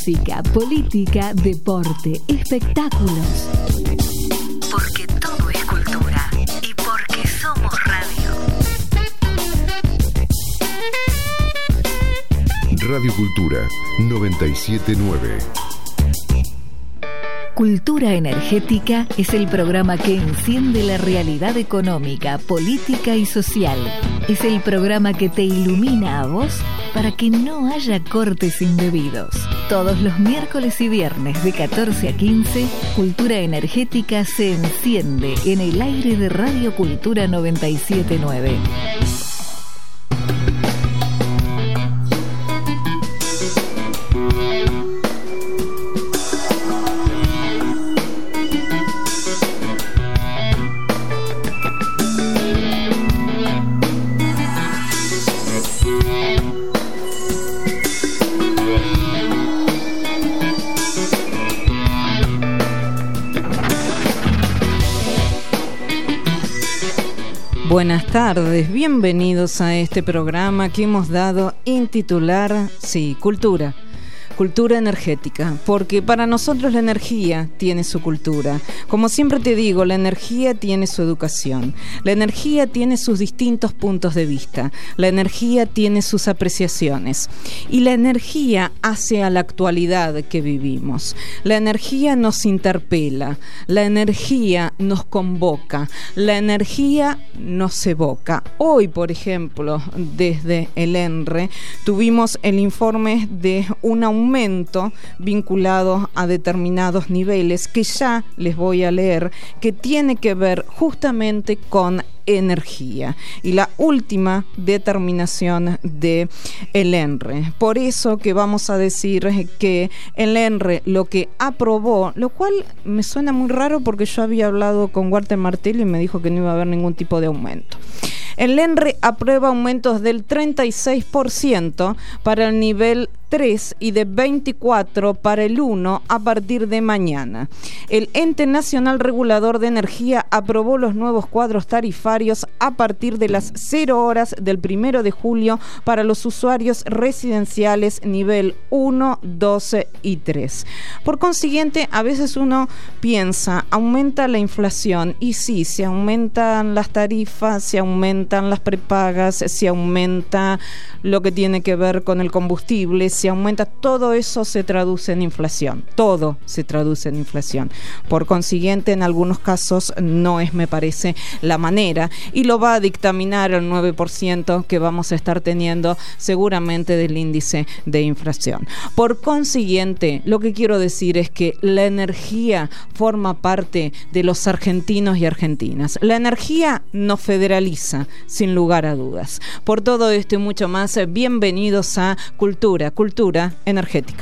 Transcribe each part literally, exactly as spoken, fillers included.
música, política, deporte, espectáculos. Porque todo es cultura y porque somos radio. Radio Cultura noventa y siete punto nueve. Cultura Energética es el programa que enciende la realidad económica, política y social. Es el programa que te ilumina a vos para que no haya cortes indebidos. Todos los miércoles y viernes de catorce a quince, Cultura Energética se enciende en el aire de Radio Cultura noventa y siete punto nueve. Buenas tardes, bienvenidos a este programa que hemos dado en titular, sí, Cultura. Cultura energética, porque para nosotros la energía tiene su cultura. Como siempre te digo, la energía tiene su educación, la energía tiene sus distintos puntos de vista, la energía tiene sus apreciaciones y la energía hace a la actualidad que vivimos. La energía nos interpela, la energía nos convoca, la energía nos evoca. Hoy, por ejemplo, desde el ENRE tuvimos el informe de un aumento vinculado a determinados niveles que ya les voy a leer, que tiene que ver justamente con energía y la última determinación de el ENRE. Por eso que vamos a decir que el ENRE lo que aprobó, lo cual me suena muy raro porque yo había hablado con Walter Martelli y me dijo que no iba a haber ningún tipo de aumento. El ENRE aprueba aumentos del treinta y seis por ciento para el nivel tres y de veinticuatro para el uno a partir de mañana. El Ente Nacional Regulador de Energía aprobó los nuevos cuadros tarifarios a partir de las cero horas del primero de julio para los usuarios residenciales nivel uno, dos y tres. Por consiguiente, a veces uno piensa, aumenta la inflación, y sí, se aumentan las tarifas, se aumentan las prepagas, se aumenta lo que tiene que ver con el combustible, se aumenta, todo eso se traduce en inflación, todo se traduce en inflación. Por consiguiente, en algunos casos no es, me parece, la manera, y lo va a dictaminar el nueve por ciento que vamos a estar teniendo seguramente del índice de inflación. Por consiguiente, lo que quiero decir es que la energía forma parte de los argentinos y argentinas. La energía nos federaliza, sin lugar a dudas. Por todo esto y mucho más, bienvenidos a Cultura, Cultura Energética.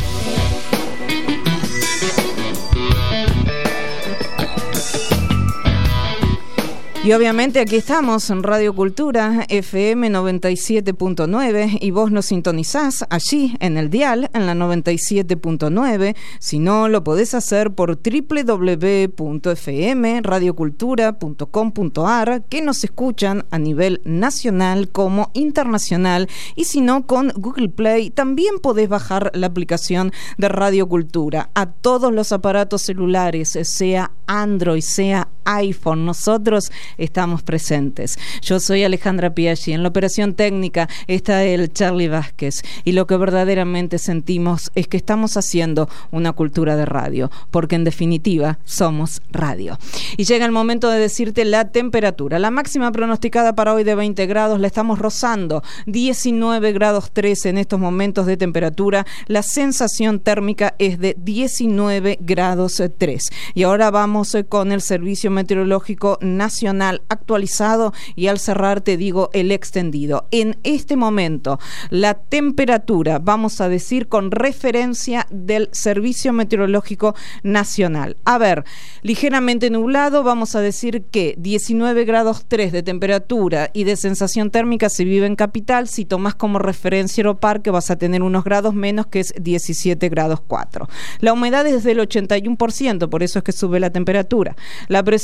Y obviamente aquí estamos en Radio Cultura F M noventa y siete punto nueve y vos nos sintonizás allí en el dial en la noventa y siete punto nueve. Si no, lo podés hacer por doble u doble u doble u punto f m radio cultura punto com punto a r, que nos escuchan a nivel nacional como internacional, y si no, con Google Play también podés bajar la aplicación de Radio Cultura a todos los aparatos celulares, sea Android, sea iPhone. Nosotros estamos presentes. Yo soy Alejandra Piaggi, en la operación técnica está el Charlie Vázquez, y lo que verdaderamente sentimos es que estamos haciendo una cultura de radio, porque en definitiva somos radio. Y llega el momento de decirte la temperatura. La máxima pronosticada para hoy de veinte grados, la estamos rozando, diecinueve grados tres en estos momentos de temperatura. La sensación térmica es de diecinueve grados tres. Y ahora vamos con el Servicio Meteorológico Nacional actualizado, y al cerrar te digo el extendido. En este momento la temperatura, vamos a decir con referencia del Servicio Meteorológico Nacional, a ver, ligeramente nublado, vamos a decir que diecinueve grados tres de temperatura y de sensación térmica se vive en Capital. Si tomás como referencia Aeroparque vas a tener unos grados menos, que es diecisiete grados cuatro. La humedad es del ochenta y uno por ciento, por eso es que sube la temperatura. La presión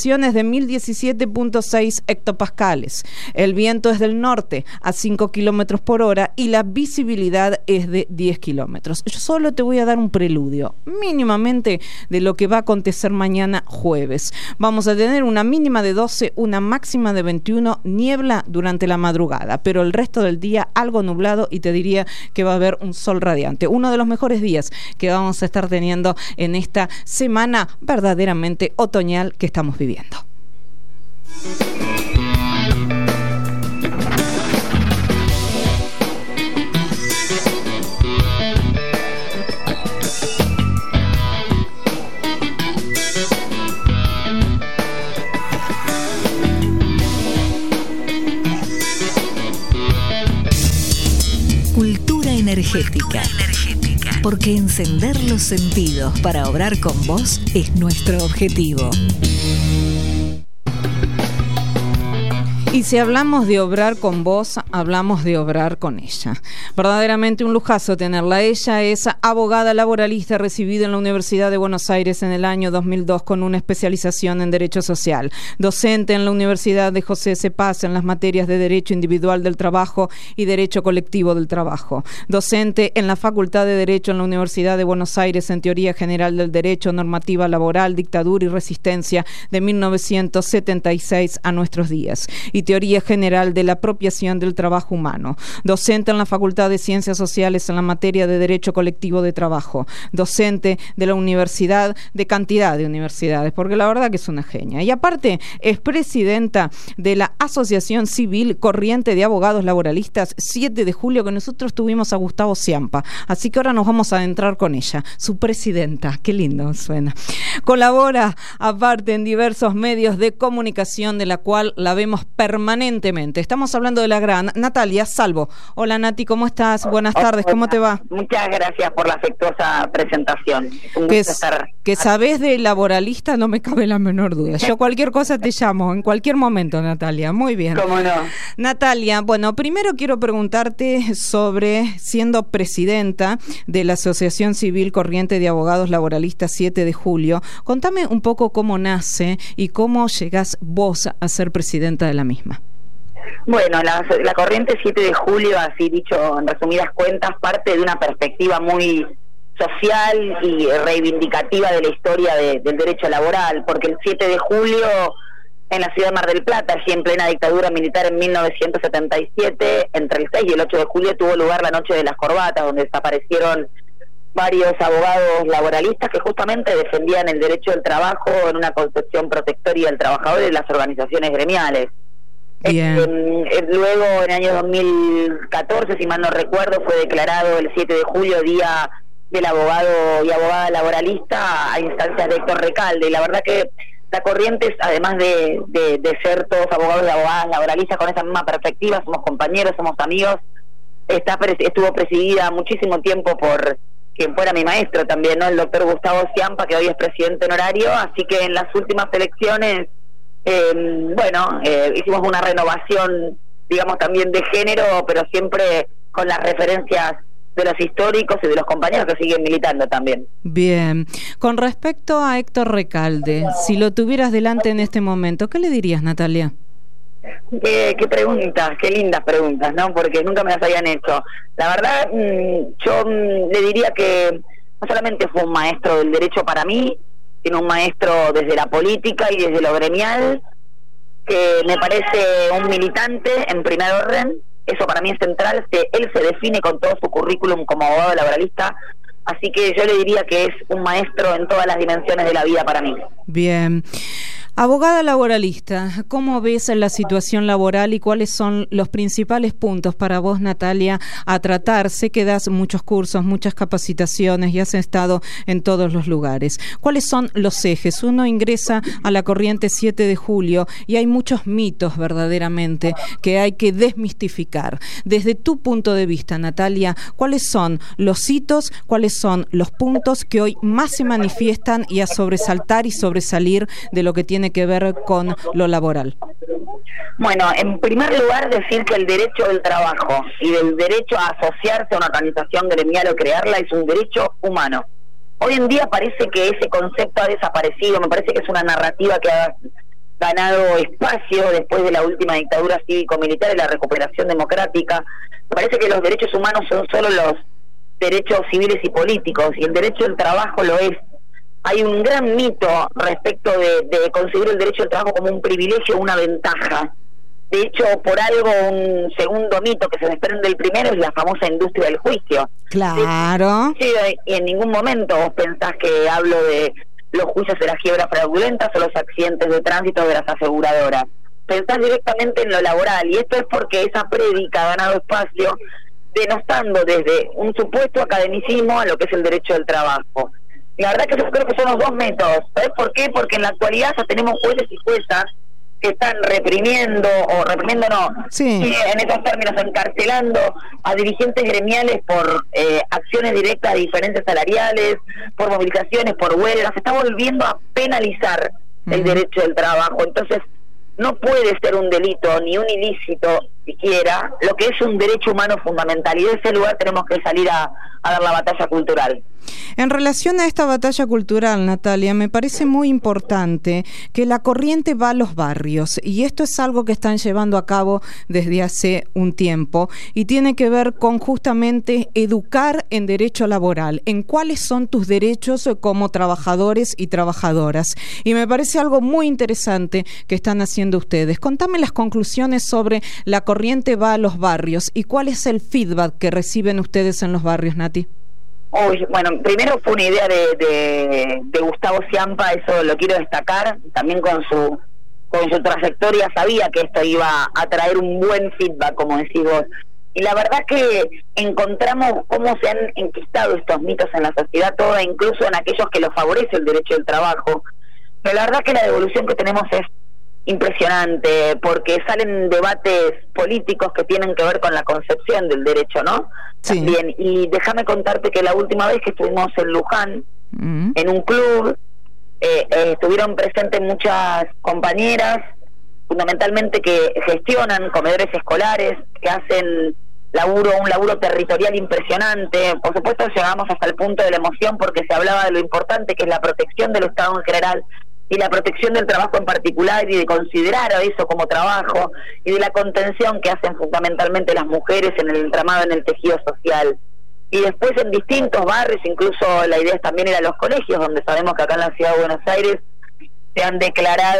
presión es de mil diecisiete punto seis hectopascales, el viento es del norte a cinco kilómetros por hora y la visibilidad es de diez kilómetros. Yo solo te voy a dar un preludio, mínimamente, de lo que va a acontecer mañana jueves. Vamos a tener una mínima de doce, una máxima de veintiuno, niebla durante la madrugada, pero el resto del día algo nublado y te diría que va a haber un sol radiante. Uno de los mejores días que vamos a estar teniendo en esta semana verdaderamente otoñal que estamos viviendo. Cultura energética. Porque encender los sentidos para obrar con vos es nuestro objetivo. Y si hablamos de obrar con vos, hablamos de obrar con ella. Verdaderamente un lujazo tenerla. Ella es abogada laboralista recibida en la Universidad de Buenos Aires en el año dos mil dos con una especialización en Derecho Social. Docente en la Universidad de José C. Paz en las materias de Derecho Individual del Trabajo y Derecho Colectivo del Trabajo. Docente en la Facultad de Derecho en la Universidad de Buenos Aires en Teoría General del Derecho, Normativa Laboral, Dictadura y Resistencia de mil novecientos setenta y seis a nuestros días. Y Teoría General de la Apropiación del Trabajo Humano. Docente en la Facultad de Ciencias Sociales en la materia de Derecho Colectivo de Trabajo. Docente de la Universidad, de cantidad de universidades, porque la verdad que es una genia. Y aparte es presidenta de la Asociación Civil Corriente de Abogados Laboralistas siete de julio, que nosotros tuvimos a Gustavo Ciampa. Así que ahora nos vamos a adentrar con ella, su presidenta. Qué lindo suena. Colabora aparte en diversos medios de comunicación, de la cual la vemos permanentemente. Estamos hablando de la gran Natalia Salvo. Hola Nati, ¿cómo estás? Buenas tardes, ¿cómo te va? Muchas gracias por la afectuosa presentación. Es un gusto estar... Que sabés de laboralista, no me cabe la menor duda. Yo cualquier cosa te llamo, en cualquier momento, Natalia. Muy bien. ¿Cómo no? Natalia, bueno, primero quiero preguntarte sobre, siendo presidenta de la Asociación Civil Corriente de Abogados Laboralistas siete de julio, contame un poco cómo nace y cómo llegás vos a ser presidenta de la misma. Bueno, la, la Corriente siete de julio, así dicho en resumidas cuentas, parte de una perspectiva muy social y reivindicativa de la historia de, del derecho laboral, porque el siete de julio en la ciudad de Mar del Plata, allí en plena dictadura militar en mil novecientos setenta y siete, entre el seis y el ocho de julio tuvo lugar la Noche de las Corbatas, donde desaparecieron varios abogados laboralistas que justamente defendían el derecho del trabajo en una concepción protectoria del trabajador y de las organizaciones gremiales. Bien. Eh, luego, en el año dos mil catorce, si mal no recuerdo, fue declarado el siete de julio Día del Abogado y Abogada Laboralista a instancias de Héctor Recalde. Y la verdad que la Corriente, además de, de, de ser todos abogados y abogadas laboralistas con esa misma perspectiva, somos compañeros, somos amigos, está estuvo presidida muchísimo tiempo por quien fuera mi maestro también, ¿no? El doctor Gustavo Ciampa, que hoy es presidente honorario, así que en las últimas elecciones, eh, bueno, eh, hicimos una renovación, digamos, también de género, pero siempre con las referencias de los históricos y de los compañeros que siguen militando también. Bien. Con respecto a Héctor Recalde, si lo tuvieras delante en este momento, ¿qué le dirías, Natalia? Qué, qué preguntas, qué lindas preguntas, ¿no? Porque nunca me las habían hecho. La verdad, yo le diría que no solamente fue un maestro del derecho para mí, sino un maestro desde la política y desde lo gremial, que me parece un militante en primer orden. Eso para mí es central, que él se define con todo su currículum como abogado laboralista, así que yo le diría que es un maestro en todas las dimensiones de la vida para mí. Bien. Abogada laboralista, ¿cómo ves la situación laboral y cuáles son los principales puntos para vos, Natalia, a tratar? Sé que das muchos cursos, muchas capacitaciones y has estado en todos los lugares. ¿Cuáles son los ejes? Uno ingresa a la Corriente siete de julio y hay muchos mitos verdaderamente que hay que desmistificar. Desde tu punto de vista, Natalia, ¿cuáles son los hitos, cuáles son los puntos que hoy más se manifiestan y a sobresaltar y sobresalir de lo que tiene que ver con lo laboral? Bueno, en primer lugar decir que el derecho del trabajo y del derecho a asociarse a una organización gremial o crearla es un derecho humano. Hoy en día parece que ese concepto ha desaparecido, me parece que es una narrativa que ha, ganado espacio después de la última dictadura cívico-militar y la recuperación democrática. Me parece que los derechos humanos son solo los derechos civiles y políticos, y el derecho al trabajo lo es. Hay un gran mito respecto de, de concebir el derecho al trabajo como un privilegio o una ventaja. De hecho, por algo, un segundo mito que se desprende del primero es la famosa industria del juicio. Claro. Sí, y en ningún momento vos pensás que hablo de los juicios de las quiebras fraudulentas o los accidentes de tránsito de las aseguradoras. Pensás directamente en lo laboral, y esto es porque esa prédica ha ganado espacio denostando desde un supuesto academicismo a lo que es el derecho del trabajo. Y la verdad que yo creo que son los dos métodos. ¿Sabes por qué? Porque en la actualidad ya tenemos jueces y juezas que están reprimiendo, o reprimiendo no, sí. en esos términos, encarcelando a dirigentes gremiales por eh, acciones directas de diferencias salariales, por movilizaciones, por huelgas. Se está volviendo a penalizar uh-huh. el derecho del trabajo. Entonces, no puede ser un delito ni un ilícito siquiera lo que es un derecho humano fundamental, y de ese lugar tenemos que salir a, a dar la batalla cultural. En relación a esta batalla cultural, Natalia, me parece muy importante que la corriente va a los barrios, y esto es algo que están llevando a cabo desde hace un tiempo, y tiene que ver con justamente educar en derecho laboral, en cuáles son tus derechos como trabajadores y trabajadoras. Y me parece algo muy interesante que están haciendo ustedes. Contame las conclusiones sobre la corriente va a los barrios y cuál es el feedback que reciben ustedes en los barrios, Nati. Uy, bueno, primero fue una idea de, de, de Gustavo Ciampa, eso lo quiero destacar, también con su con su trayectoria sabía que esto iba a traer un buen feedback, como decís vos. Y la verdad que encontramos cómo se han enquistado estos mitos en la sociedad toda, incluso en aquellos que los favorece el derecho del trabajo. Pero la verdad que la devolución que tenemos es impresionante, porque salen debates políticos que tienen que ver con la concepción del derecho, ¿no? Sí. También, y déjame contarte que la última vez que estuvimos en Luján, mm. en un club, eh, eh, estuvieron presentes muchas compañeras, fundamentalmente que gestionan comedores escolares, que hacen laburo, un laburo territorial impresionante. Por supuesto llegamos hasta el punto de la emoción porque se hablaba de lo importante que es la protección del Estado en general y la protección del trabajo en particular, y de considerar a eso como trabajo, y de la contención que hacen fundamentalmente las mujeres en el entramado, en el tejido social. Y después en distintos barrios, incluso la idea también era los colegios, donde sabemos que acá en la ciudad de Buenos Aires se han declarado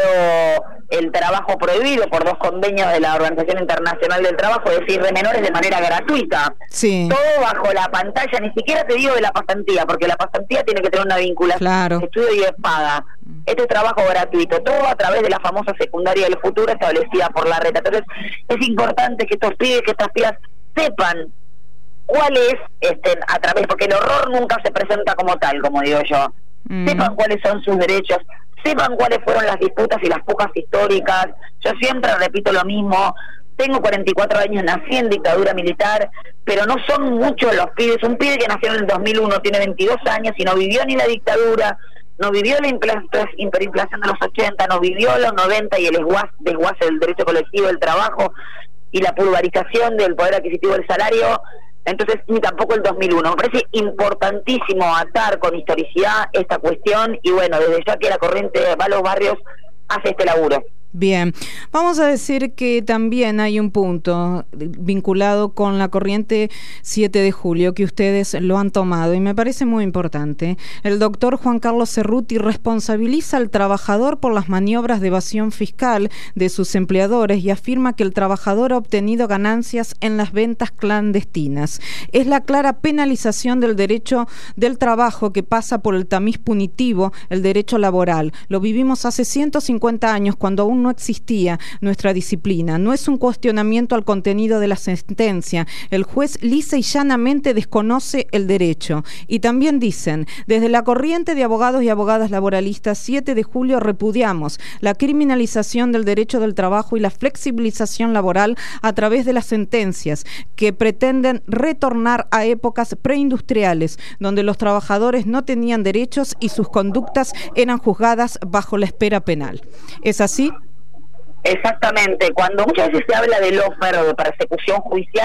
el trabajo prohibido por dos convenios de la Organización Internacional del Trabajo, es decir, de menores de manera gratuita. Sí. Todo bajo la pantalla, ni siquiera te digo de la pasantía, porque la pasantía tiene que tener una vinculación, claro, de estudio y de paga. Este es trabajo gratuito, todo a través de la famosa secundaria del futuro establecida por la red. Entonces, es importante que estos pibes, que estas pibas sepan cuál es, este, a través, porque el horror nunca se presenta como tal, como digo yo. Mm. Sepan cuáles son sus derechos, sepan cuáles fueron las disputas y las pujas históricas. Yo siempre repito lo mismo, tengo cuarenta y cuatro años, nací en dictadura militar, pero no son muchos los pibes. Un pibe que nació en el dos mil uno tiene veintidós años y no vivió ni la dictadura, no vivió la hiperinflación de los ochenta, no vivió los noventa y el desguace del derecho colectivo del trabajo y la pulverización del poder adquisitivo del salario. Entonces, ni tampoco el dos mil uno. Me parece importantísimo atar con historicidad esta cuestión, y bueno, desde ya que la corriente va a los barrios, hace este laburo. Bien, vamos a decir que también hay un punto vinculado con la corriente siete de julio que ustedes lo han tomado y me parece muy importante. El doctor Juan Carlos Cerruti responsabiliza al trabajador por las maniobras de evasión fiscal de sus empleadores y afirma que el trabajador ha obtenido ganancias en las ventas clandestinas. Es la clara penalización del derecho del trabajo que pasa por el tamiz punitivo, el derecho laboral. Lo vivimos hace ciento cincuenta años cuando aún no existía nuestra disciplina. No es un cuestionamiento al contenido de la sentencia. El juez lisa y llanamente desconoce el derecho. Y también dicen, desde la corriente de abogados y abogadas laboralistas siete de julio repudiamos la criminalización del derecho del trabajo y la flexibilización laboral a través de las sentencias que pretenden retornar a épocas preindustriales donde los trabajadores no tenían derechos y sus conductas eran juzgadas bajo la espera penal. ¿Es así? Exactamente. Cuando muchas veces se habla de lawfare o de persecución judicial,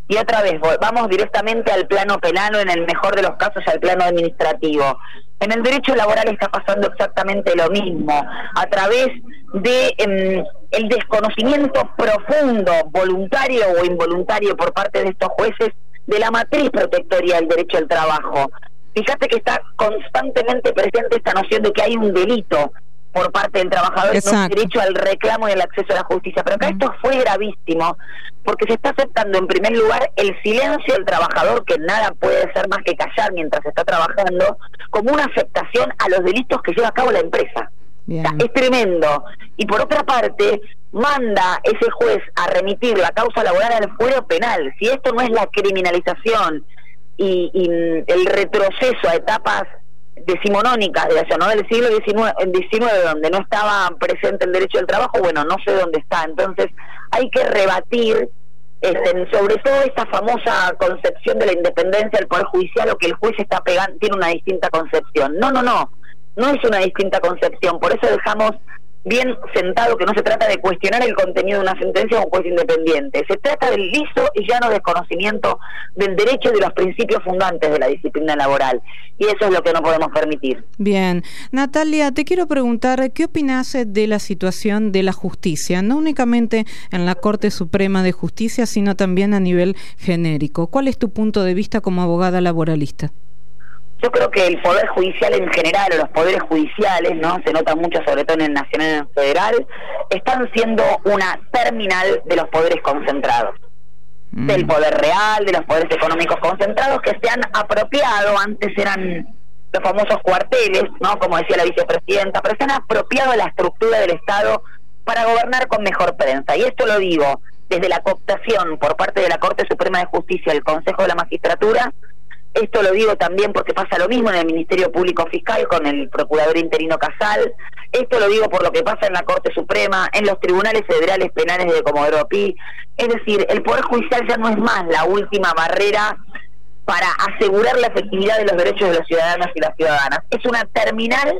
Y otra vez, vamos directamente al plano penal o en el mejor de los casos al plano administrativo. En el derecho laboral está pasando exactamente lo mismo, a través de eh, el desconocimiento profundo, voluntario o involuntario por parte de estos jueces, de la matriz protectoria del derecho al trabajo. Fíjate que está constantemente presente esta noción de que hay un delito por parte del trabajador, no un derecho al reclamo y al acceso a la justicia. Pero acá esto fue gravísimo, porque se está aceptando en primer lugar el silencio del trabajador, que nada puede ser más que callar mientras está trabajando, como una aceptación a los delitos que lleva a cabo la empresa. O sea, es tremendo. Y por otra parte, manda ese juez a remitir la causa laboral al fuero penal. Si esto no es la criminalización y, y el retroceso a etapas decimonónicas de allá, ¿no?, del siglo diecinueve, donde no estaba presente el derecho del trabajo, bueno, no sé dónde está. Entonces hay que rebatir este, sobre todo esta famosa concepción de la independencia del Poder Judicial, o que el juez está pegando, tiene una distinta concepción. No, no, no, no es una distinta concepción. Por eso dejamos bien sentado que no se trata de cuestionar el contenido de una sentencia de un juez independiente. Se trata del liso y llano desconocimiento del derecho y de los principios fundantes de la disciplina laboral. Y eso es lo que no podemos permitir. Bien. Natalia, te quiero preguntar, ¿qué opinás de la situación de la justicia? No únicamente en la Corte Suprema de Justicia, sino también a nivel genérico. ¿Cuál es tu punto de vista como abogada laboralista? Yo creo que el Poder Judicial en general, o los poderes judiciales, ¿no?, se nota mucho, sobre todo en el nacional y en el federal, están siendo una terminal de los poderes concentrados, mm. del poder real, de los poderes económicos concentrados, que se han apropiado. Antes eran los famosos cuarteles, ¿no?, como decía la vicepresidenta, pero se han apropiado de la estructura del Estado para gobernar con mejor prensa. Y esto lo digo desde la cooptación por parte de la Corte Suprema de Justicia, el Consejo de la Magistratura. Esto lo digo también porque pasa lo mismo en el Ministerio Público Fiscal con el procurador interino Casal. Esto lo digo por lo que pasa en la Corte Suprema, en los tribunales federales penales de Comodoro Pi. Es decir, el Poder Judicial ya no es más la última barrera para asegurar la efectividad de los derechos de los ciudadanos y las ciudadanas. Es una terminal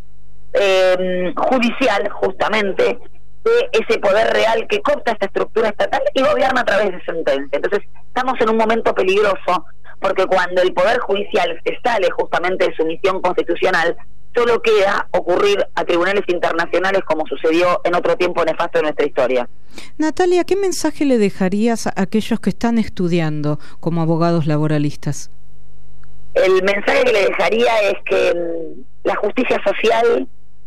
eh, judicial, justamente, de ese poder real que coopta esta estructura estatal y gobierna a través de sentencia. Entonces, estamos en un momento peligroso, porque cuando el Poder Judicial se sale justamente de su misión constitucional, solo queda ocurrir a tribunales internacionales, como sucedió en otro tiempo nefasto de nuestra historia. Natalia, ¿qué mensaje le dejarías a aquellos que están estudiando como abogados laboralistas? El mensaje que le dejaría es que mmm, la justicia social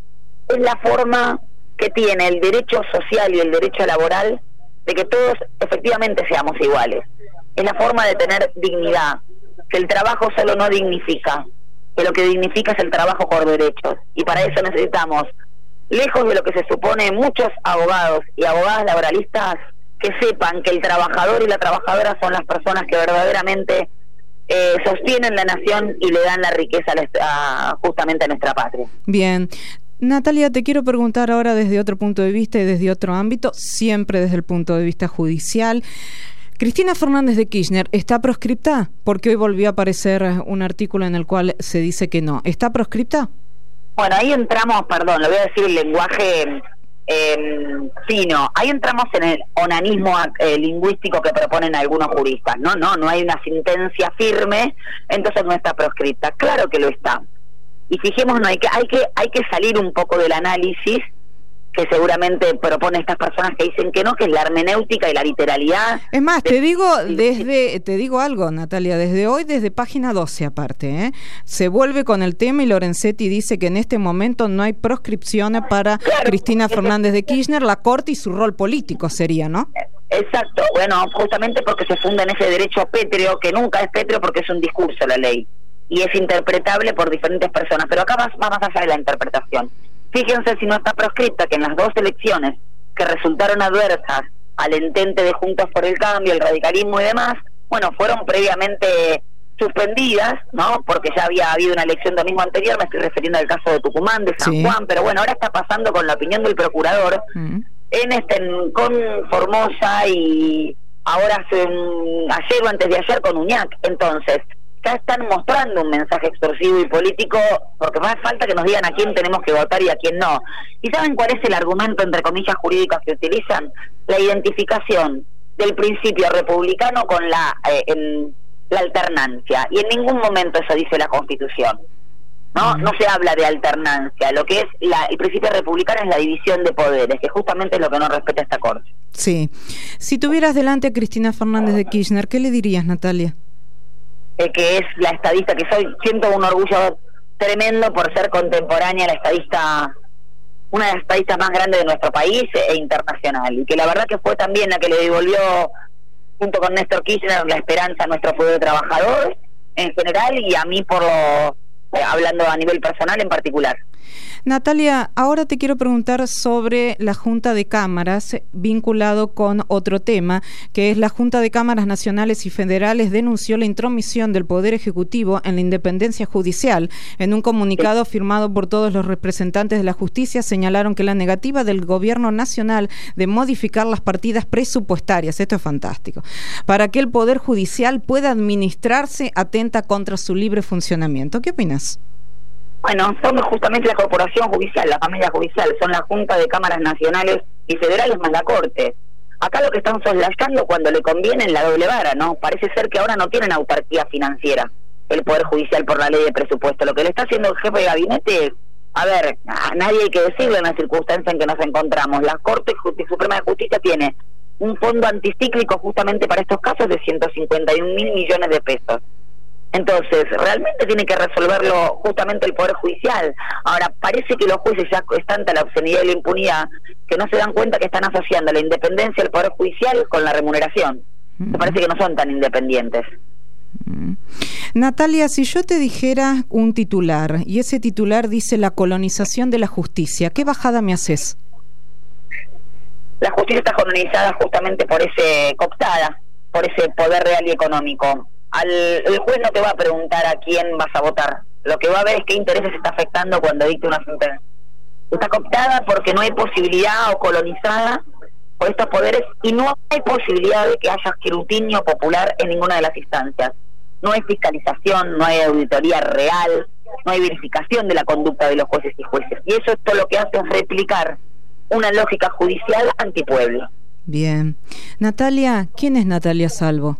es la forma que tiene el derecho social y el derecho laboral de que todos efectivamente seamos iguales. Es la forma de tener dignidad, que el trabajo solo no dignifica, que lo que dignifica es el trabajo por derechos. Y para eso necesitamos, lejos de lo que se supone, muchos abogados y abogadas laboralistas que sepan que el trabajador y la trabajadora son las personas que verdaderamente eh, sostienen la nación y le dan la riqueza a la, a, justamente a nuestra patria. Bien. Natalia, te quiero preguntar ahora desde otro punto de vista y desde otro ámbito, siempre desde el punto de vista judicial. Cristina Fernández de Kirchner, ¿está proscripta? Porque hoy volvió a aparecer un artículo en el cual se dice que no. ¿Está proscripta? Bueno, ahí entramos, perdón, lo voy a decir en lenguaje eh, fino, ahí entramos en el onanismo eh, lingüístico que proponen algunos juristas. No, no, no hay una sentencia firme, entonces no está proscripta. Claro que lo está. Y fijémonos, hay que, hay que, hay que salir un poco del análisis que seguramente propone estas personas que dicen que no, que es la hermenéutica y la literalidad. Es más, te digo desde te digo algo, Natalia, desde hoy, desde página doce aparte, ¿eh? se vuelve con el tema y Lorenzetti dice que en este momento no hay proscripciones para claro, Cristina Fernández de Kirchner, la Corte y su rol político sería, ¿no? Exacto, bueno, justamente porque se funda en ese derecho pétreo, que nunca es pétreo porque es un discurso la ley, y es interpretable por diferentes personas, pero acá va, va más allá de la interpretación. Fíjense si no está proscripta que en las dos elecciones que resultaron adversas al entente de Juntos por el Cambio, el radicalismo y demás, bueno, fueron previamente suspendidas, ¿no? Porque ya había habido una elección domingo anterior, me estoy refiriendo al caso de Tucumán, de San sí. Juan, pero bueno, ahora está pasando con la opinión del procurador mm. en este con Formosa y ahora hace un, ayer o antes de ayer con Uñac. Entonces, ya están mostrando un mensaje extorsivo y político, porque más falta que nos digan a quién tenemos que votar y a quién no. ¿Y saben cuál es el argumento, entre comillas, jurídicas que utilizan? La identificación del principio republicano con la, eh, en, la alternancia, y en ningún momento eso dice la Constitución. No, no se habla de alternancia. Lo que es la, el principio republicano es la división de poderes, que justamente es lo que no respeta esta Corte. Sí. Si tuvieras delante a Cristina Fernández de Kirchner, ¿qué le dirías, Natalia? Eh, que es la estadista que soy. Siento un orgullo tremendo por ser contemporánea, la estadista, una de las estadistas más grandes de nuestro país e internacional, y que la verdad que fue también la que le devolvió, junto con Néstor Kirchner, la esperanza a nuestro pueblo trabajador en general, y a mí por lo hablando a nivel personal en particular. Natalia, ahora te quiero preguntar sobre la Junta de Cámaras, vinculado con otro tema, que es la Junta de Cámaras Nacionales y Federales denunció la intromisión del Poder Ejecutivo en la independencia judicial. En un comunicado firmado por todos los representantes de la justicia, señalaron que la negativa del Gobierno Nacional de modificar las partidas presupuestarias, esto es fantástico, para que el Poder Judicial pueda administrarse, atenta contra su libre funcionamiento. ¿Qué opinas? Bueno, somos justamente la corporación judicial, la familia judicial, son la Junta de Cámaras Nacionales y Federales más la Corte. Acá lo que están soslayando cuando le conviene en la doble vara, ¿no? Parece ser que ahora no tienen autarquía financiera el Poder Judicial por la ley de presupuesto. Lo que le está haciendo el jefe de gabinete es, a ver, a nadie hay que decirle en la circunstancia en que nos encontramos. La Corte Suprema de Justicia tiene un fondo anticíclico justamente para estos casos de ciento cincuenta y un mil millones de pesos. Entonces, realmente tiene que resolverlo justamente el Poder Judicial. Ahora, parece que los jueces ya es tanta la obscenidad y la impunidad que no se dan cuenta que están asociando la independencia del Poder Judicial con la remuneración. Me parece que no son tan independientes. Natalia, si yo te dijera un titular, y ese titular dice la colonización de la justicia, ¿qué bajada me haces? La justicia está colonizada justamente por ese cooptada, por ese poder real y económico. Al, el juez no te va a preguntar a quién vas a votar. Lo que va a ver es qué intereses está afectando cuando dicte una sentencia. Está cooptada porque no hay posibilidad, o colonizada por estos poderes, y no hay posibilidad de que haya escrutinio popular en ninguna de las instancias. No hay fiscalización, no hay auditoría real, no hay verificación de la conducta de los jueces y jueces. Y eso esto lo que hace es replicar una lógica judicial antipueblo. Bien. Natalia, ¿quién es Natalia Salvo?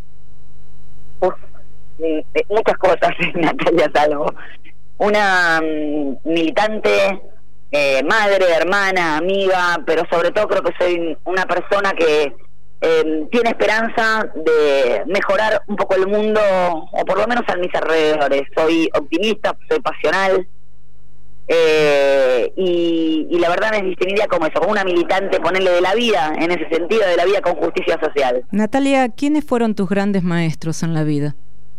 Uf, muchas cosas, Natalia Salvo. Una um, militante, eh, madre, hermana, amiga, pero sobre todo creo que soy una persona que eh, tiene esperanza de mejorar un poco el mundo, o por lo menos a mis alrededores. Soy optimista, soy pasional, eh, y, y la verdad me definiría como eso, como una militante, ponerle de la vida, en ese sentido, de la vida con justicia social. Natalia, ¿quiénes fueron tus grandes maestros en la vida?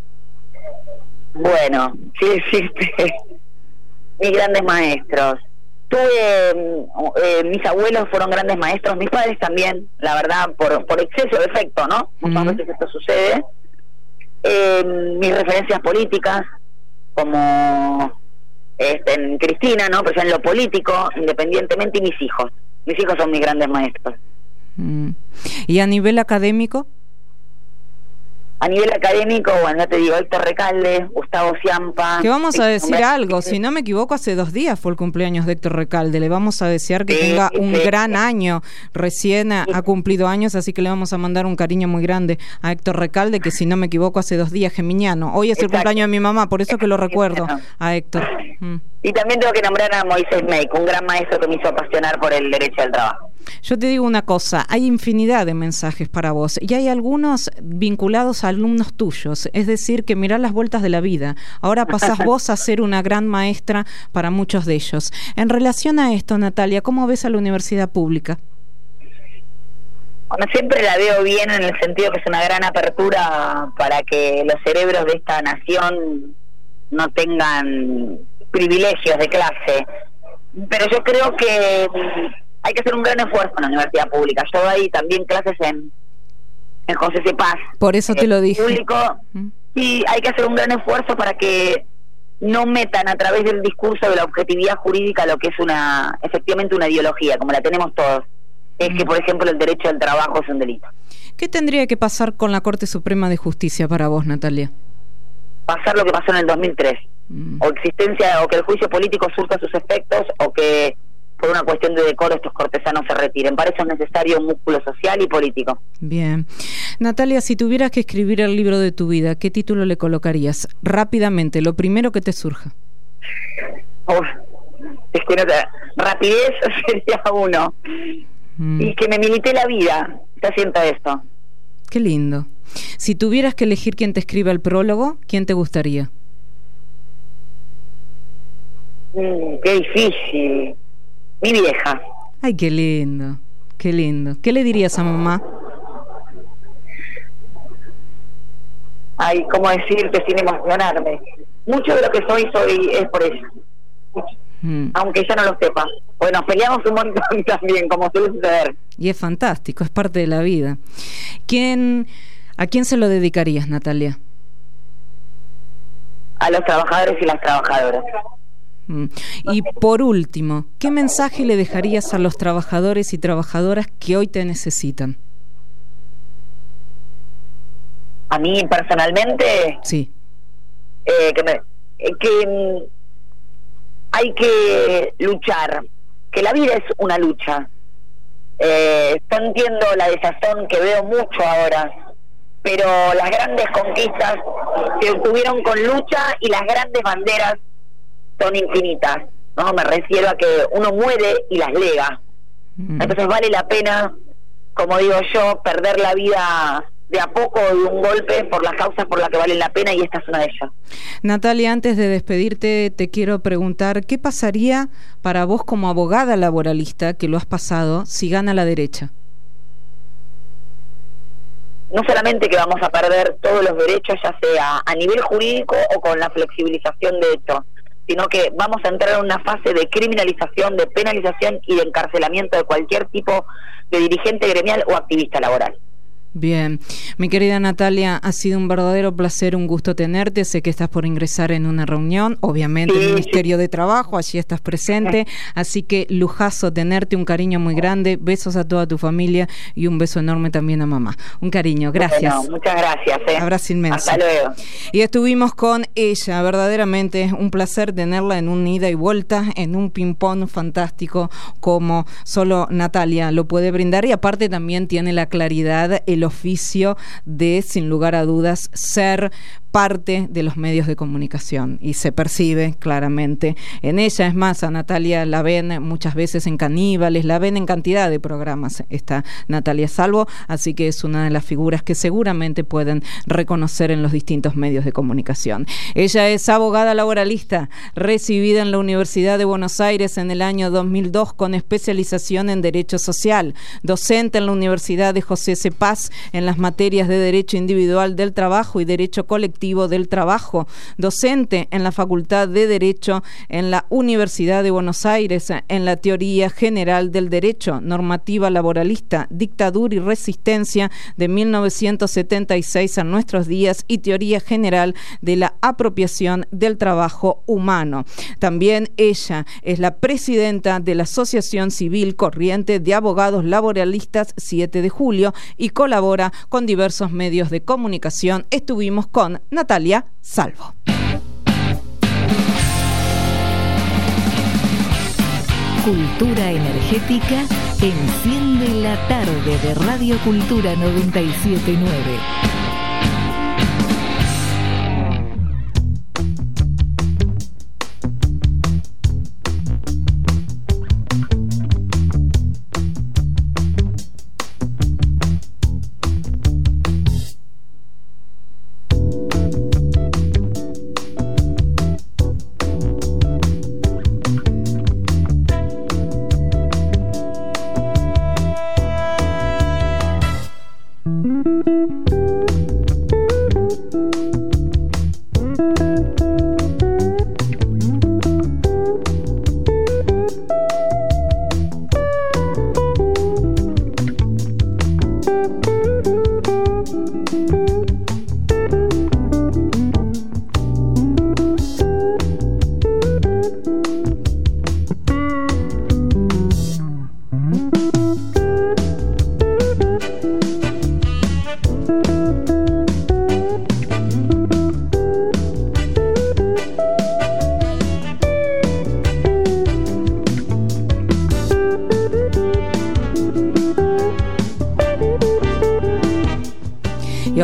Bueno, sí existe. Mis grandes maestros. Tuve, eh, mis abuelos fueron grandes maestros, mis padres también, la verdad, por, por exceso de efecto, ¿no? Muchas uh-huh. veces esto sucede. Eh, mis referencias políticas, como este, en Cristina, ¿no? Pero ya en lo político, independientemente, y mis hijos. Mis hijos son mis grandes maestros. Uh-huh. ¿Y a nivel académico? A nivel académico, bueno, ya te digo, Héctor Recalde, Gustavo Ciampa. Que vamos a decir algo, si no me equivoco, hace dos días fue el cumpleaños de Héctor Recalde. Le vamos a desear que sí, tenga un sí, gran sí. año. Recién ha, ha cumplido años, así que le vamos a mandar un cariño muy grande a Héctor Recalde, que si no me equivoco, hace dos días, geminiano. Hoy es Exacto. el cumpleaños de mi mamá, por eso que lo recuerdo a Héctor. Mm. Y también tengo que nombrar a Moisés Meik, un gran maestro que me hizo apasionar por el derecho al trabajo. Yo te digo una cosa, hay infinidad de mensajes para vos y hay algunos vinculados a alumnos tuyos, es decir, que mirá las vueltas de la vida. Ahora pasás vos a ser una gran maestra para muchos de ellos. En relación a esto, Natalia, ¿cómo ves a la universidad pública? Bueno, siempre la veo bien en el sentido que es una gran apertura para que los cerebros de esta nación no tengan privilegios de clase. Pero yo creo que hay que hacer un gran esfuerzo en la universidad pública. Yo doy también clases en, en José C. Paz. Por eso te lo dije. Público, y hay que hacer un gran esfuerzo para que no metan a través del discurso de la objetividad jurídica lo que es una efectivamente una ideología, como la tenemos todos. Es mm. que, por ejemplo, el derecho al trabajo es un delito. ¿Qué tendría que pasar con la Corte Suprema de Justicia para vos, Natalia? Pasar lo que pasó en el dos mil tres. Mm. O existencia, o que el juicio político surta sus efectos, o que por una cuestión de decoro estos cortesanos se retiren. Para eso es necesario un músculo social y político. Bien. Natalia, si tuvieras que escribir el libro de tu vida, ¿qué título le colocarías? Rápidamente, lo primero que te surja. Uf, es que no te... rapidez sería uno. Mm. Y que me milité la vida. Ya siento esto. Qué lindo. Si tuvieras que elegir quién te escriba el prólogo, ¿quién te gustaría? Mm, qué difícil. Mi vieja. Ay, qué lindo, qué lindo. ¿Qué le dirías a mamá? Ay, ¿cómo decirte sin emocionarme? Mucho de lo que soy, soy es por ella. Mm. Aunque ella no lo sepa. Bueno, peleamos un montón también, como suele suceder. Y es fantástico, es parte de la vida. ¿Quién, ¿A quién se lo dedicarías, Natalia? A los trabajadores y las trabajadoras. Y por último, ¿qué mensaje le dejarías a los trabajadores y trabajadoras que hoy te necesitan? A mí personalmente, sí, eh, que, me, eh, que mm, hay que luchar, que la vida es una lucha. Eh, yo entiendo la desazón que veo mucho ahora, pero las grandes conquistas se obtuvieron con lucha y las grandes banderas son infinitas, ¿no? Me refiero a que uno muere y las lega. Mm. Entonces vale la pena, como digo yo, perder la vida de a poco, de un golpe, por las causas por las que valen la pena, y esta es una de ellas. Natalia, antes de despedirte, te quiero preguntar, ¿qué pasaría para vos como abogada laboralista, que lo has pasado, si gana la derecha? No solamente que vamos a perder todos los derechos, ya sea a nivel jurídico o con la flexibilización de esto, sino que vamos a entrar en una fase de criminalización, de penalización y de encarcelamiento de cualquier tipo de dirigente gremial o activista laboral. Bien, mi querida Natalia, ha sido un verdadero placer, un gusto tenerte. Sé que estás por ingresar en una reunión, obviamente sí, el Ministerio sí. de Trabajo, allí estás presente, así que lujazo tenerte, un cariño muy grande, besos a toda tu familia y un beso enorme también a mamá. Un cariño, gracias. Bueno, muchas gracias. Eh. Abrazo inmenso. Hasta luego. Y estuvimos con ella, verdaderamente un placer tenerla en un ida y vuelta, en un ping-pong fantástico como solo Natalia lo puede brindar, y aparte también tiene la claridad, el oficio de, sin lugar a dudas, ser parte de los medios de comunicación, y se percibe claramente en ella. Es más, a Natalia la ven muchas veces en Caníbales, la ven en cantidad de programas, está Natalia Salvo, así que es una de las figuras que seguramente pueden reconocer en los distintos medios de comunicación. Ella es abogada laboralista, recibida en la Universidad de Buenos Aires en el año dos mil dos con especialización en Derecho Social, docente en la Universidad de José C. Paz en las materias de Derecho Individual del Trabajo y Derecho Colectivo del Trabajo, docente en la Facultad de Derecho en la Universidad de Buenos Aires en la Teoría General del Derecho, Normativa Laboralista, Dictadura y Resistencia de mil novecientos setenta y seis a nuestros días, y Teoría General de la Apropiación del Trabajo Humano. También ella es la presidenta de la Asociación Civil Corriente de Abogados Laboralistas siete de julio y colabora con diversos medios de comunicación. Estuvimos con Natalia Salvo. Cultura energética enciende la tarde de Radio Cultura noventa y siete punto nueve.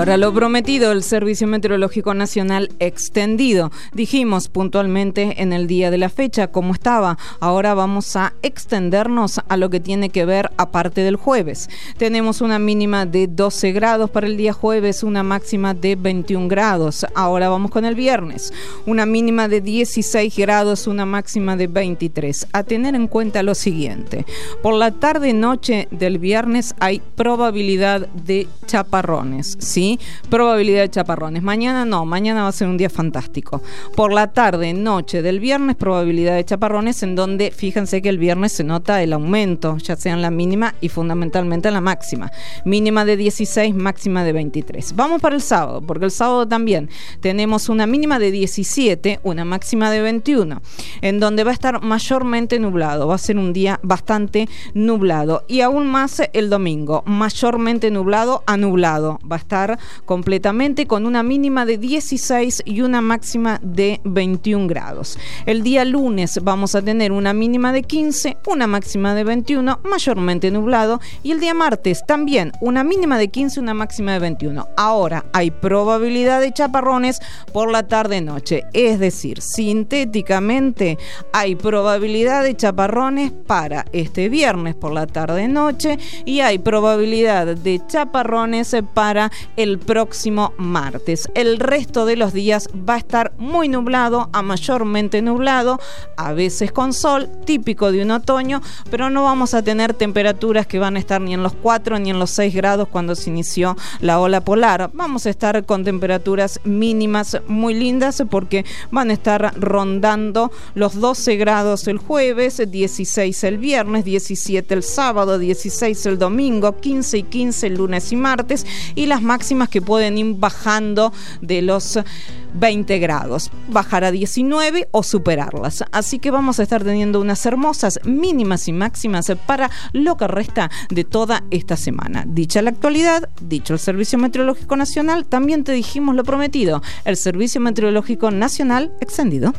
Para lo prometido, el Servicio Meteorológico Nacional extendido. Dijimos puntualmente en el día de la fecha cómo estaba. Ahora vamos a extendernos a lo que tiene que ver aparte del jueves. Tenemos una mínima de doce grados para el día jueves, una máxima de veintiún grados. Ahora vamos con el viernes. Una mínima de dieciséis grados, una máxima de veintitrés. A tener en cuenta lo siguiente. Por la tarde-noche del viernes hay probabilidad de chaparrones, ¿sí? Probabilidad de chaparrones. Mañana no, mañana va a ser un día fantástico. Por la tarde, noche del viernes, probabilidad de chaparrones, en donde fíjense que el viernes se nota el aumento, ya sea en la mínima y fundamentalmente en la máxima. Mínima de dieciséis, máxima de veintitrés. Vamos para el sábado, porque el sábado también tenemos una mínima de diecisiete, una máxima de veintiuno, en donde va a estar mayormente nublado. Va a ser un día bastante nublado. Y aún más el domingo, mayormente nublado a nublado. Va a estar completamente con una mínima de dieciséis y una máxima de veintiún grados. El día lunes vamos a tener una mínima de quince, una máxima de veintiuno, mayormente nublado, y el día martes también una mínima de quince, una máxima de veintiuno. Ahora hay probabilidad de chaparrones por la tarde-noche, es decir, sintéticamente hay probabilidad de chaparrones para este viernes por la tarde-noche y hay probabilidad de chaparrones para el próximo martes. El resto de los días va a estar muy nublado a mayormente nublado, a veces con sol, típico de un otoño, pero no vamos a tener temperaturas que van a estar ni en los cuatro ni en los seis grados cuando se inició la ola polar. Vamos a estar con temperaturas mínimas muy lindas porque van a estar rondando los doce grados el jueves, dieciséis el viernes, diecisiete el sábado, dieciséis el domingo, quince y quince el lunes y martes, y las máximas que pueden ir bajando de los veinte grados, bajar a diecinueve o superarlas. Así que vamos a estar teniendo unas hermosas mínimas y máximas para lo que resta de toda esta semana. Dicha la actualidad, dicho el Servicio Meteorológico Nacional, también te dijimos lo prometido, el Servicio Meteorológico Nacional extendido.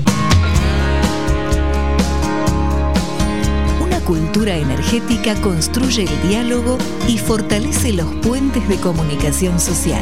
Una cultura energética construye el diálogo y fortalece los puentes de comunicación social.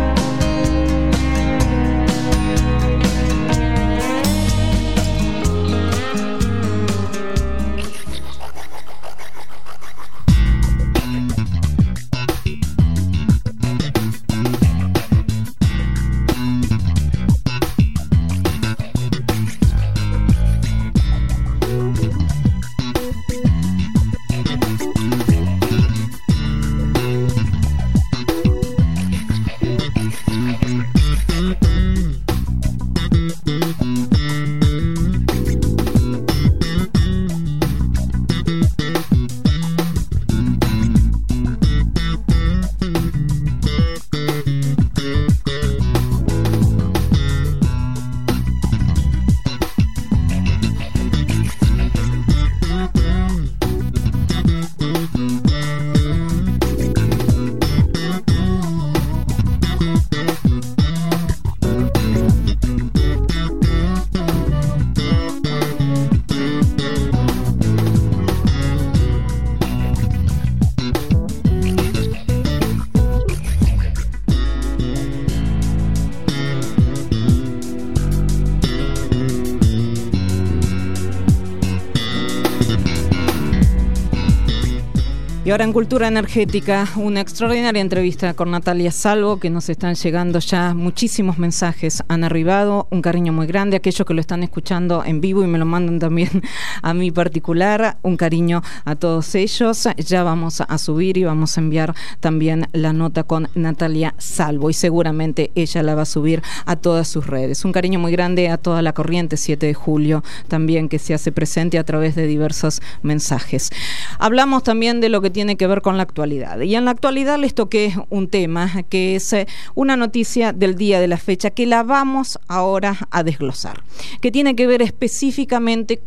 Y ahora en Cultura Energética, una extraordinaria entrevista con Natalia Salvo, que nos están llegando ya muchísimos mensajes, han arribado, un cariño muy grande, aquellos que lo están escuchando en vivo y me lo mandan también a mí particular, un cariño a todos ellos. Ya vamos a subir y vamos a enviar también la nota con Natalia Salvo y seguramente ella la va a subir a todas sus redes. Un cariño muy grande a toda la corriente siete de julio también, que se hace presente a través de diversos mensajes. Hablamos también de lo que tiene que ver con la actualidad. Y en la actualidad les toqué un tema que es eh, una noticia del día de la fecha que la vamos ahora a desglosar, que tiene que ver específicamente con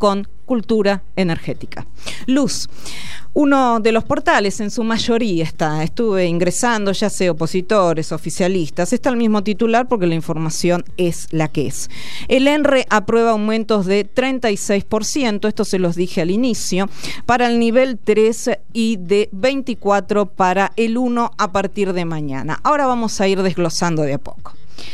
Cultura Energética. Luz, uno de los portales, en su mayoría está, estuve ingresando, ya sea opositores, oficialistas, está el mismo titular porque la información es la que es. El ENRE aprueba aumentos de treinta y seis por ciento, esto se los dije al inicio, para el nivel tres y de veinticuatro para el uno a partir de mañana. Ahora vamos a ir desglosando de a poco.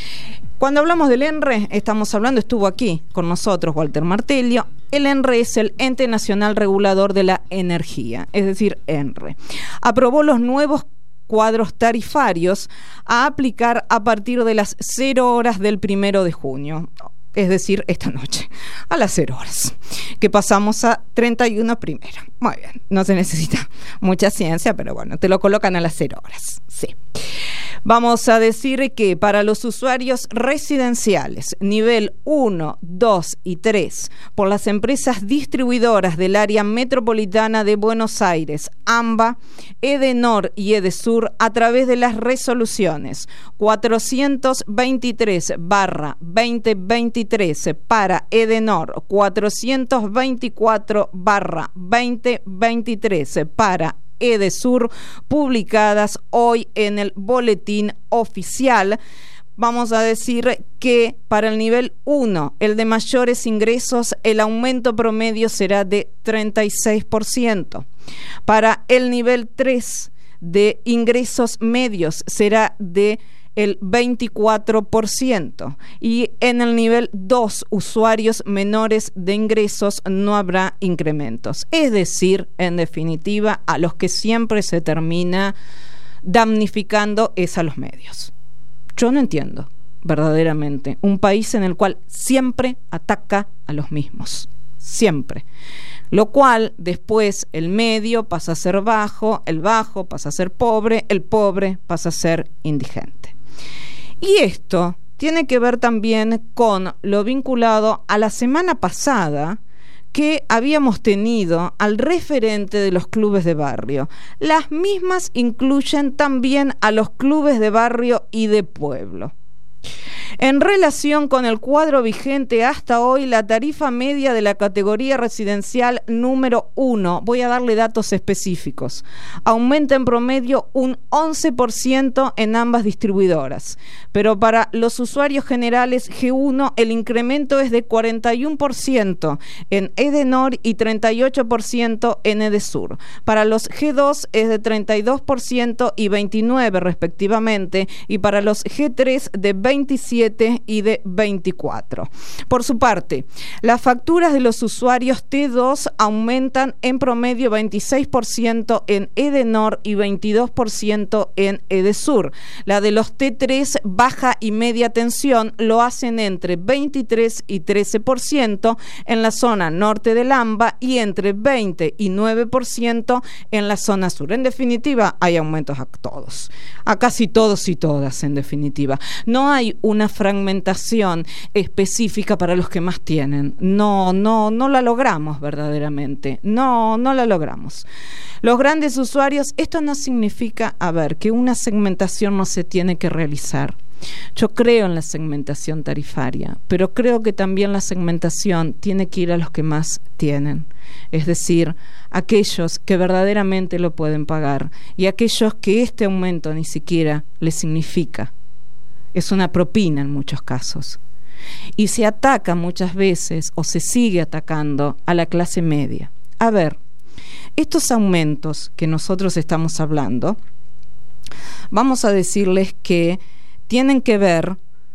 Cuando hablamos del ENRE, estamos hablando, estuvo aquí con nosotros Walter Martello. El ENRE es el Ente Nacional Regulador de la Energía, es decir, ENRE. Aprobó los nuevos cuadros tarifarios a aplicar a partir de las cero horas del primero de junio. Es decir, esta noche, a las cero horas, que pasamos a treinta y uno primero. Muy bien, no se necesita mucha ciencia, pero bueno, te lo colocan a las cero horas, sí. Vamos a decir que para los usuarios residenciales, nivel uno, dos y tres, por las empresas distribuidoras del área metropolitana de Buenos Aires, AMBA, Edenor y Edesur, a través de las resoluciones cuatrocientos veintitrés barra veinte veintitrés para Edenor, cuatrocientos veinticuatro barra veinte veintitrés para Edesur, publicadas hoy en el boletín oficial. Vamos a decir que para el nivel uno, el de mayores ingresos, el aumento promedio será de treinta y seis por ciento. Para el nivel tres, de ingresos medios, será de el veinticuatro por ciento, y en el nivel dos, usuarios menores de ingresos, no habrá incrementos. Es decir, en definitiva, a los que siempre se termina damnificando es a los medios. Yo no entiendo, verdaderamente, un país en el cual siempre ataca a los mismos, siempre. Lo cual después el medio pasa a ser bajo, el bajo pasa a ser pobre, el pobre pasa a ser indigente. Y esto tiene que ver también con lo vinculado a la semana pasada que habíamos tenido al referente de los clubes de barrio. Las mismas incluyen también a los clubes de barrio y de pueblo. En relación con el cuadro vigente hasta hoy, la tarifa media de la categoría residencial número uno, voy a darle datos específicos, aumenta en promedio un once por ciento en ambas distribuidoras, pero para los usuarios generales G uno el incremento es de cuarenta y uno por ciento en Edenor y treinta y ocho por ciento en Edesur. Para los G dos es de treinta y dos por ciento y veintinueve por ciento respectivamente, y para los G tres de veintisiete y de veinticuatro. Por su parte, las facturas de los usuarios T dos aumentan en promedio veintiséis por ciento en Edenor y veintidós por ciento en Edesur. La de los T tres baja y media tensión lo hacen entre veintitrés y trece por ciento en la zona norte del AMBA y entre veinte y nueve por ciento en la zona sur. En definitiva, hay aumentos a todos, a casi todos y todas, en definitiva. No hay una fragmentación específica para los que más tienen. No, no, no la logramos verdaderamente. No, no la logramos. Los grandes usuarios, esto no significa, a ver, que una segmentación no se tiene que realizar. Yo creo en la segmentación tarifaria, pero creo que también la segmentación tiene que ir a los que más tienen, es decir, aquellos que verdaderamente lo pueden pagar y aquellos que este aumento ni siquiera les significa. Es una propina en muchos casos. Y se ataca muchas veces, o se sigue atacando, a la clase media. A ver, estos aumentos que nosotros estamos hablando, vamos a decirles que tienen que ver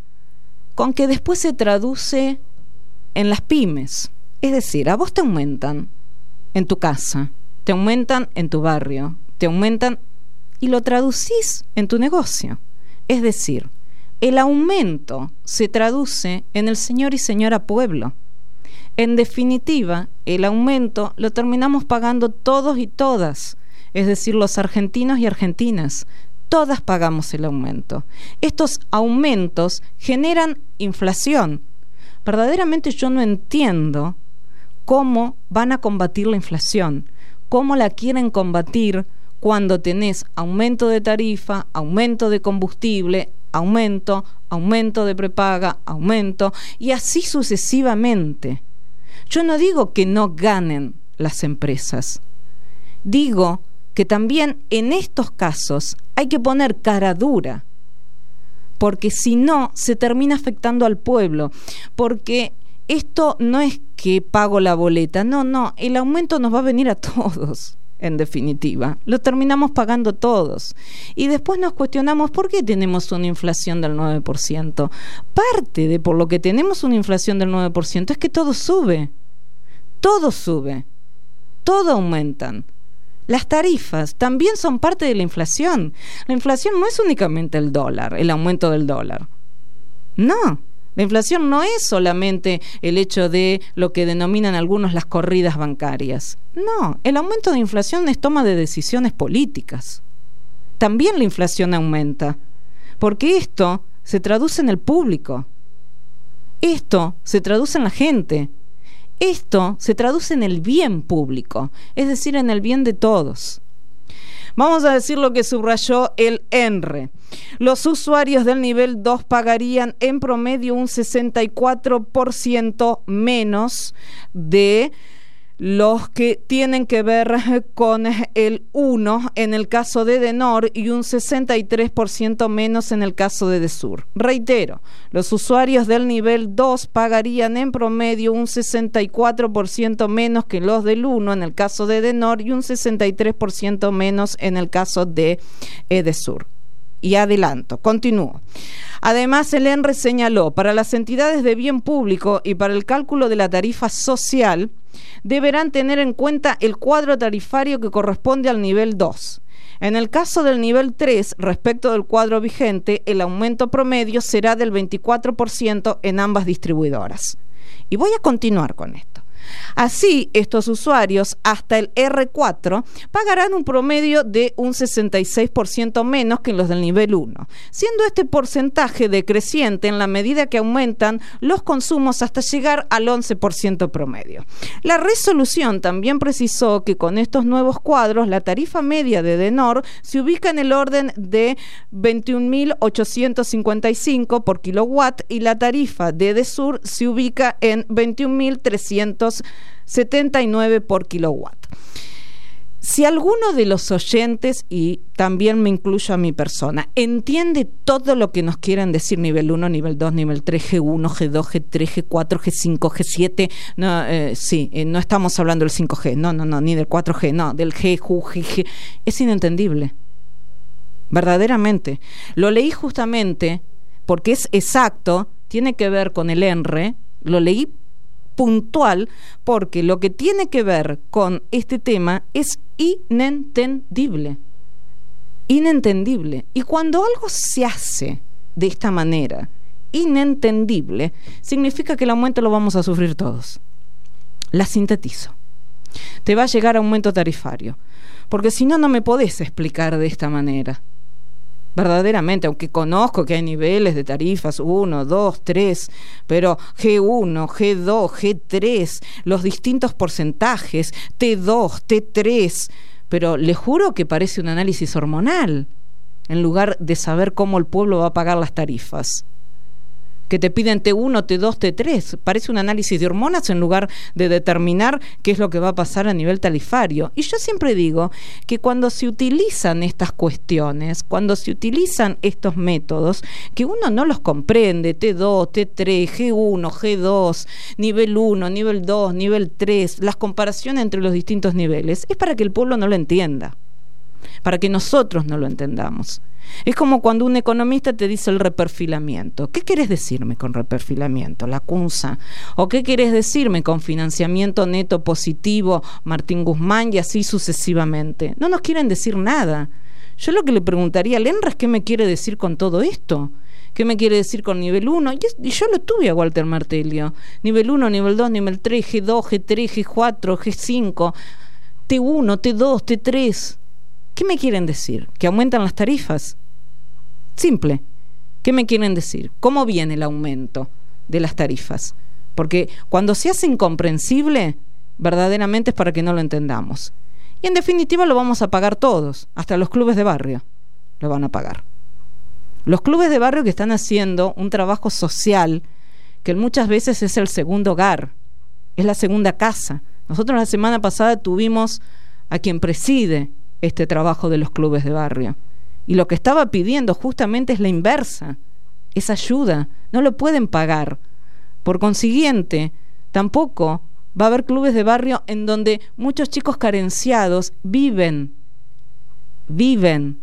con que después se traduce en las pymes. Es decir, a vos te aumentan en tu casa, te aumentan en tu barrio, te aumentan y lo traducís en tu negocio. Es decir, el aumento se traduce en el señor y señora pueblo. En definitiva, el aumento lo terminamos pagando todos y todas, es decir, los argentinos y argentinas. Todas pagamos el aumento. Estos aumentos generan inflación. Verdaderamente yo no entiendo cómo van a combatir la inflación, cómo la quieren combatir cuando tenés aumento de tarifa, aumento de combustible, aumento, aumento de prepaga, aumento, y así sucesivamente. Yo no digo que no ganen las empresas. Digo que también en estos casos hay que poner cara dura, porque si no se termina afectando al pueblo, porque esto no es que pago la boleta, no, no, el aumento nos va a venir a todos, en definitiva, lo terminamos pagando todos. Y después nos cuestionamos por qué tenemos una inflación del nueve por ciento. Parte de por lo que tenemos una inflación del nueve por ciento es que todo sube, todo sube, todo aumentan. Las tarifas también son parte de la inflación. La inflación no es únicamente el dólar, el aumento del dólar. No, la inflación no es solamente el hecho de lo que denominan algunos las corridas bancarias. No, el aumento de inflación es toma de decisiones políticas. También la inflación aumenta, porque esto se traduce en el público. Esto se traduce en la gente. Esto se traduce en el bien público, es decir, en el bien de todos. Vamos a decir lo que subrayó el ENRE. Los usuarios del nivel dos pagarían en promedio un sesenta y cuatro por ciento menos de los que tienen que ver con el uno en el caso de Edenor y un sesenta y tres por ciento menos en el caso de Edesur. Reitero, los usuarios del nivel dos pagarían en promedio un sesenta y cuatro por ciento menos que los del uno en el caso de Edenor y un sesenta y tres por ciento menos en el caso de Edesur. Y adelanto, continúo. Además, el ENRE señaló, para las entidades de bien público y para el cálculo de la tarifa social, deberán tener en cuenta el cuadro tarifario que corresponde al nivel dos. En el caso del nivel tres, respecto del cuadro vigente, el aumento promedio será del veinticuatro por ciento en ambas distribuidoras. Y voy a continuar con esto. Así, estos usuarios hasta el erre cuatro pagarán un promedio de un sesenta y seis por ciento menos que los del nivel uno, siendo este porcentaje decreciente en la medida que aumentan los consumos hasta llegar al once por ciento promedio. La resolución también precisó que con estos nuevos cuadros la tarifa media de Edenor se ubica en el orden de veintiún mil ochocientos cincuenta y cinco por kilowatt y la tarifa de Edesur se ubica en veintiún mil trescientos setenta y nueve por kilowatt. Si alguno de los oyentes, y también me incluyo a mi persona, entiende todo lo que nos quieren decir nivel uno, nivel dos, nivel tres, ge uno, ge dos, ge tres, ge cuatro, ge cinco, ge siete, no, eh, sí, eh, no estamos hablando del cinco ge, no, no, no, ni del cuatro ge, no, del ge, ju, ge, ge, es inentendible, verdaderamente. Lo leí justamente porque es exacto, tiene que ver con el ENRE, lo leí puntual, porque lo que tiene que ver con este tema es inentendible, inentendible. Y cuando algo se hace de esta manera, inentendible, significa que el aumento lo vamos a sufrir todos. La sintetizo. Te va a llegar aumento tarifario, porque si no, no me podés explicar de esta manera. Verdaderamente, aunque conozco que hay niveles de tarifas uno, dos, tres, pero ge uno, ge dos, ge tres, los distintos porcentajes, te dos, te tres, pero le juro que parece un análisis hormonal, en lugar de saber cómo el pueblo va a pagar las tarifas. Que te piden te uno, te dos, te tres. Parece un análisis de hormonas en lugar de determinar qué es lo que va a pasar a nivel tarifario. Y yo siempre digo que cuando se utilizan estas cuestiones, cuando se utilizan estos métodos, que uno no los comprende, te dos, te tres, ge uno, ge dos, nivel uno, nivel dos, nivel tres, las comparaciones entre los distintos niveles, es para que el pueblo no lo entienda, para que nosotros no lo entendamos. Es como cuando un economista te dice el reperfilamiento. ¿Qué querés decirme con reperfilamiento? La CUNSA. ¿O qué querés decirme con financiamiento neto positivo, Martín Guzmán, y así sucesivamente? No nos quieren decir nada. Yo lo que le preguntaría al ENRE es qué me quiere decir con todo esto. ¿Qué me quiere decir con nivel uno? Y, es, y yo lo tuve a Walter Martelio. Nivel uno, nivel dos, nivel tres, ge dos, ge tres, ge cuatro, ge cinco, te uno, te dos, te tres... ¿Qué me quieren decir? ¿Que aumentan las tarifas? Simple. ¿Qué me quieren decir? ¿Cómo viene el aumento de las tarifas? Porque cuando se hace incomprensible, verdaderamente es para que no lo entendamos. Y en definitiva lo vamos a pagar todos, hasta los clubes de barrio lo van a pagar. Los clubes de barrio que están haciendo un trabajo social, que muchas veces es el segundo hogar es la segunda casa. Nosotros la semana pasada tuvimos a quien preside este trabajo de los clubes de barrio. Y lo que estaba pidiendo justamente es la inversa, es ayuda, no lo pueden pagar. Por consiguiente, tampoco va a haber clubes de barrio en donde muchos chicos carenciados viven, viven.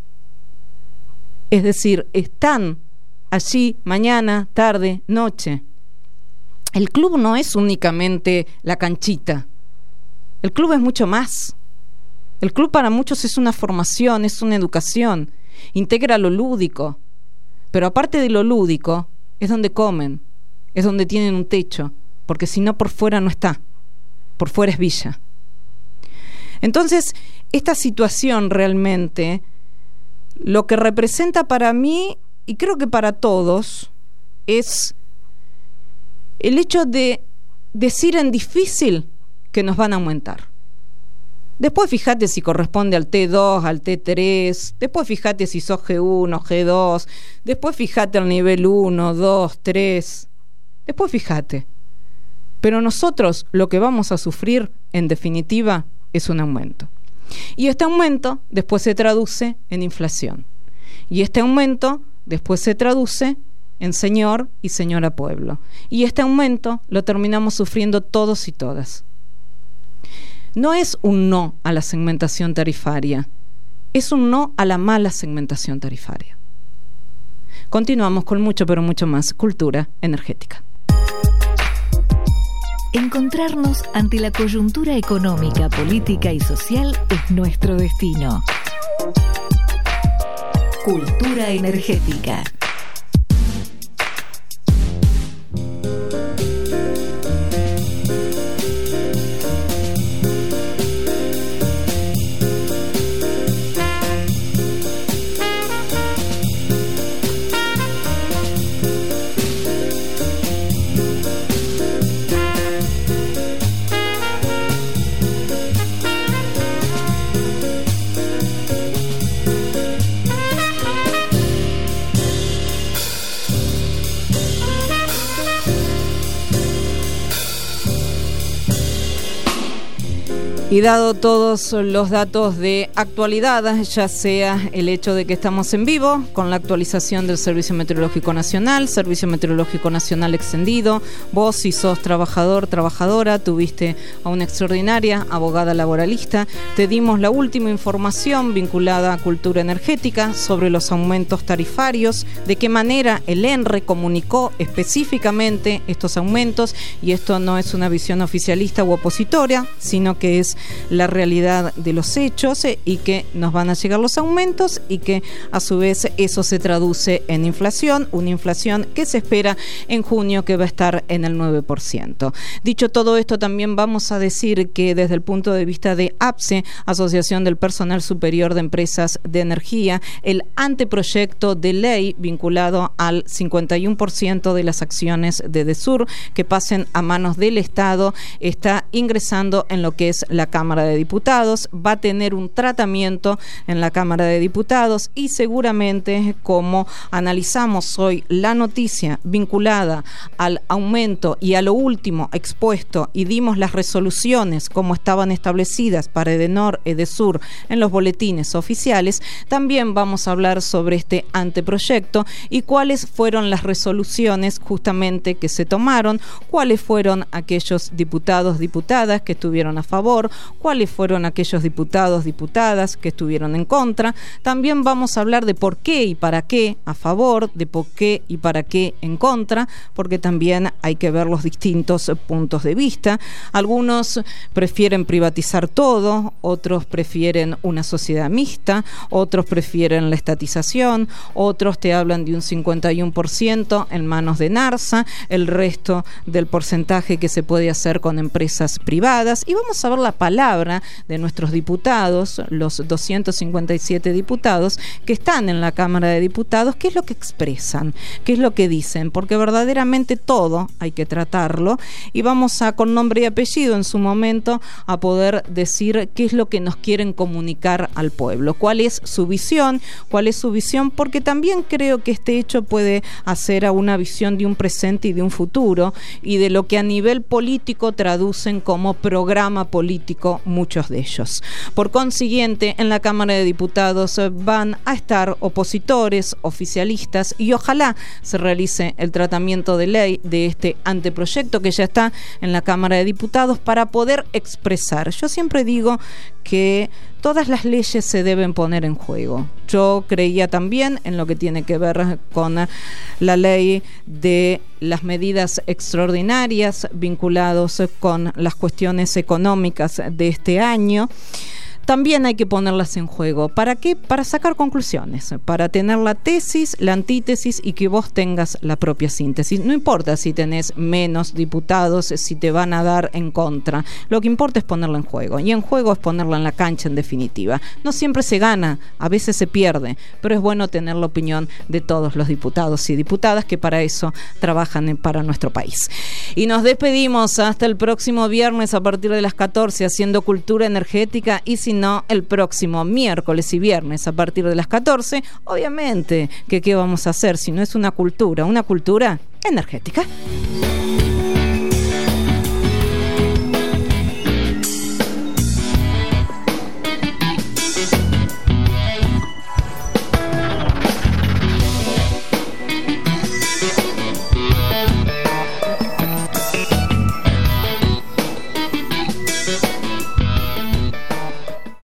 Es decir, están allí mañana, tarde, noche. El club no es únicamente la canchita. El club es mucho más. El club para muchos es una formación, es una educación. Integra lo lúdico. Pero aparte de lo lúdico, es donde comen, es donde tienen un techo, porque si no, por fuera no está. Por fuera es villa. Entonces, esta situación realmente, lo que representa para mí, y creo que para todos, es el hecho de decir en difícil que nos van a aumentar. Después fíjate si corresponde al T dos, al T tres, después fíjate si sos G uno, G dos, después fíjate al nivel uno, dos, tres, después fíjate. Pero nosotros lo que vamos a sufrir, en definitiva, es un aumento. Y este aumento después se traduce en inflación. Y este aumento después se traduce en señor y señora pueblo. Y este aumento lo terminamos sufriendo todos y todas. No es un no a la segmentación tarifaria, es un no a la mala segmentación tarifaria. Continuamos con mucho, pero mucho más cultura energética. Encontrarnos ante la coyuntura económica, política y social es nuestro destino. Cultura energética. Y dado todos los datos de actualidad, ya sea el hecho de que estamos en vivo con la actualización del Servicio Meteorológico Nacional, Servicio Meteorológico Nacional extendido, vos si sos trabajador, trabajadora, tuviste a una extraordinaria abogada laboralista, te dimos la última información vinculada a cultura energética sobre los aumentos tarifarios, de qué manera el ENRE comunicó específicamente estos aumentos, y esto no es una visión oficialista u opositora, sino que es la realidad de los hechos, eh, y que nos van a llegar los aumentos y que a su vez eso se traduce en inflación, una inflación que se espera en junio que va a estar en el nueve por ciento. Dicho todo esto, también vamos a decir que desde el punto de vista de APSE, Asociación del Personal Superior de Empresas de Energía, el anteproyecto de ley vinculado al cincuenta y uno por ciento de las acciones de DESUR que pasen a manos del Estado está ingresando en lo que es la Cámara de Diputados, va a tener un tratamiento en la Cámara de Diputados y seguramente, como analizamos hoy la noticia vinculada al aumento y a lo último expuesto y dimos las resoluciones como estaban establecidas para Edenor, Edesur en los boletines oficiales, también vamos a hablar sobre este anteproyecto y cuáles fueron las resoluciones justamente que se tomaron, cuáles fueron aquellos diputados, diputadas que estuvieron a favor, cuáles fueron aquellos diputados, diputadas que estuvieron en contra. También vamos a hablar de por qué y para qué a favor, de por qué y para qué en contra, porque también hay que ver los distintos puntos de vista. Algunos prefieren privatizar todo, otros prefieren una sociedad mixta, otros prefieren la estatización, otros te hablan de un cincuenta y uno por ciento en manos de NARSA, el resto del porcentaje que se puede hacer con empresas privadas, y vamos a ver la palabra palabra de nuestros diputados, los doscientos cincuenta y siete diputados que están en la Cámara de Diputados, qué es lo que expresan, qué es lo que dicen, porque verdaderamente todo hay que tratarlo y vamos a, con nombre y apellido en su momento, a poder decir qué es lo que nos quieren comunicar al pueblo, cuál es su visión, cuál es su visión, porque también creo que este hecho puede hacer a una visión de un presente y de un futuro y de lo que a nivel político traducen como programa político muchos de ellos. Por consiguiente, en la Cámara de Diputados van a estar opositores, oficialistas y ojalá se realice el tratamiento de ley de este anteproyecto que ya está en la Cámara de Diputados para poder expresar. Yo siempre digo que todas las leyes se deben poner en juego. Yo creía también en lo que tiene que ver con la ley de las medidas extraordinarias vinculados con las cuestiones económicas de este año. También hay que ponerlas en juego. ¿Para qué? Para sacar conclusiones, para tener la tesis, la antítesis y que vos tengas la propia síntesis. No importa si tenés menos diputados, si te van a dar en contra. Lo que importa es ponerla en juego. Y en juego es ponerla en la cancha, en definitiva. No siempre se gana, a veces se pierde, pero es bueno tener la opinión de todos los diputados y diputadas que para eso trabajan para nuestro país. Y nos despedimos hasta el próximo viernes a partir de las catorce haciendo Cultura Energética y sin no el próximo miércoles y viernes a partir de las catorce, obviamente que qué vamos a hacer si no es una cultura, una cultura energética.